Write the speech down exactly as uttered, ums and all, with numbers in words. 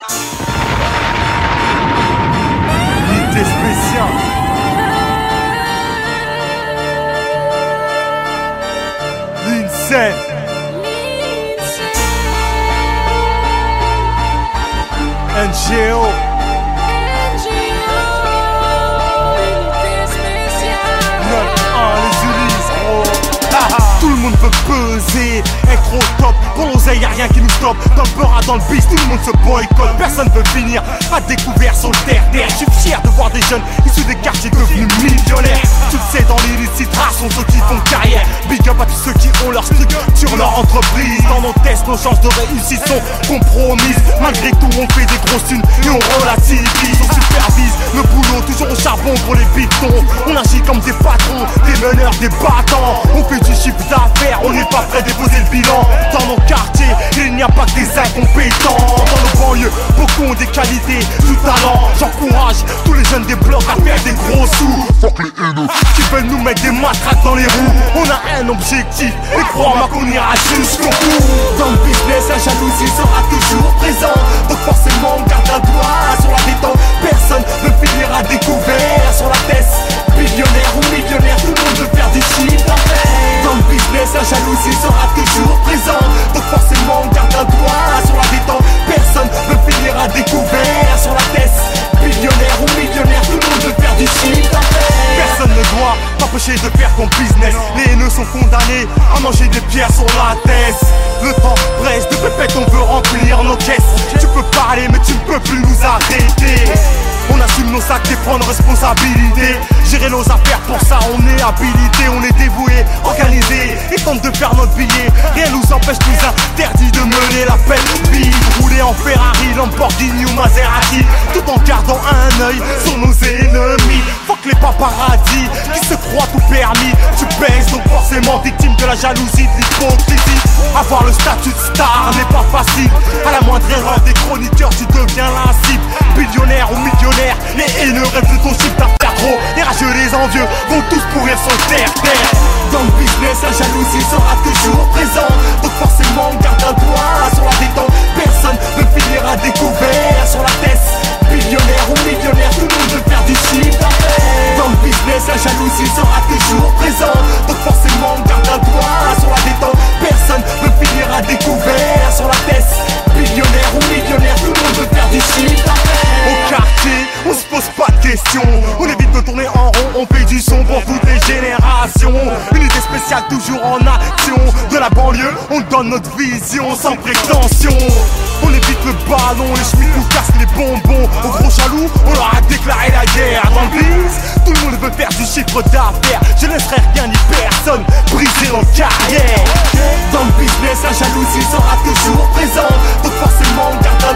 Unité spéciale. L'Insane. N G O. Tout le monde veut peser, être au top. Pour l'oseille y'a rien qui nous stoppe. Dans le beurre, dans le bis, tout le monde se boycotte. Personne veut finir à découvert sur le terre-terre. Je suis fier de voir des jeunes issus des quartiers devenus millionnaires. Tu le sais, dans l'illicite race, sont ceux qui font carrière. Big up à tous ceux qui ont leur structure, leur entreprise. Dans nos tests, nos chances de réussite sont compromises. Malgré tout, on fait des grosses thunes et on relativise. On supervise le boulot, toujours au charbon pour les pitons. On agit comme des patrons, des meneurs, des battants. On fait du chiffre d'affaires, on n'est pas prêt de déposer le bilan. Dans nos quartiers, il n'y a pas que des incompétents. Dans nos banlieues, beaucoup ont des qualités, du talent. J'encourage tous les jeunes des blocs à faire des gros sous. Fuck les haineux qui veulent nous mettre des matraques dans les roues. On a un objectif, et crois-moi qu'on ira jusqu'au bout. Dans le business, la jalousie sera toujours présente. Donc forcément, on garde un doigt sur la détente. Personne ne finira découvert sur la tête. Billionnaire ou millionnaire, tout le monde veut faire du chiffre d'affaires. Dans le business, la jalousie sera toujours présente. Donc forcément, on garde un doigt sur la détente. Personne ne finira découvert sur la tête. Billionnaire ou millionnaire, tout le monde veut faire du chiffre d'affaires. Personne ne doit t'empêcher de faire ton business. Les haineux sont condamnés à manger des pierres sur la tête. Le temps presse, de pépette on veut remplir nos caisses. Tu peux parler mais tu ne peux plus nous arrêter. On assume nos actes et prend nos responsabilités. Gérer nos affaires, pour ça on est habilité. On est dévoué, organisé et tente de faire notre billet. Rien nous empêche, nous interdit de mener la peine vive. Rouler en Ferrari, Lamborghini ou Maserati, tout en gardant un œil sur nos ennemis. Fuck les paparazzis qui se croient tout permis. Tu baisses donc forcément victime de la jalousie, de l'hypocrisie. Avoir le statut de star n'est pas facile. À la moindre erreur des chroniqueurs tu deviens la cible. Billionnaire ou millionnaire, les haineux rêvent de ton chiffre d'affaires gros. Les rageux, les envieux vont tous pourrir sur le terre-terre. Dans le business, la jalousie sera toujours présente. Donc forcément on garde un doigt sur la détente. Personne ne finira découvert sur la tête. Billionnaire ou millionnaire, tout le monde veut faire du chiffre d'affaires. Dans le business, la jalousie sera toujours présente. Donc forcément on garde un doigt sur la détente. Personne ne finira découvert sur la tête. Billionnaire ou millionnaire, tout le monde veut faire du chiffre d'affaires. Au quartier, on se pose pas de questions. On évite de tourner en rond, on fait du son pour toutes les générations. Unité spéciale toujours en action. De la banlieue, on donne notre vision sans prétention. On évite le ballon, les chemins nous cassent les bonbons. Aux gros jaloux, on leur a déclaré la guerre. Dans le biz, tout le monde veut faire du chiffre d'affaires. Je laisserai rien ni personne briser leur carrière. Dans le business, la jalousie sera toujours présente. Donc forcément on garde un